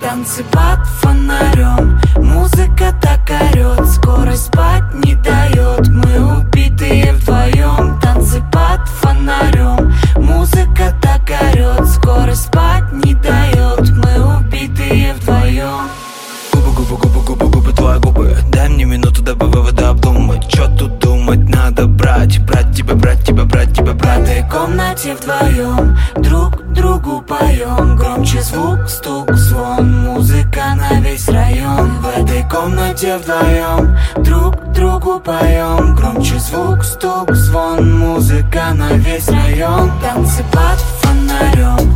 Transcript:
танцы под фонарем. Музыка так орёт, скорость спать не дает. Мы убитые вдвоем, танцы под фонарем. Музыка так орёт, скорость спать не дает. Мы убитые вдвоем. Губы, губы, губы, губы, губы, твои губы. Дай мне минуту до вывода обдумать. Чё тут думать, надо брать. Брать тебя, брать тебя, брать тебя, брать. В этой комнате вдвоем друг другу поем. Громче звук, стук, звон. Музыка на весь район. В этой комнате вдвоем друг другу поем. Громче звук, стук, звон. Музыка на весь район. Танцы под фонарем.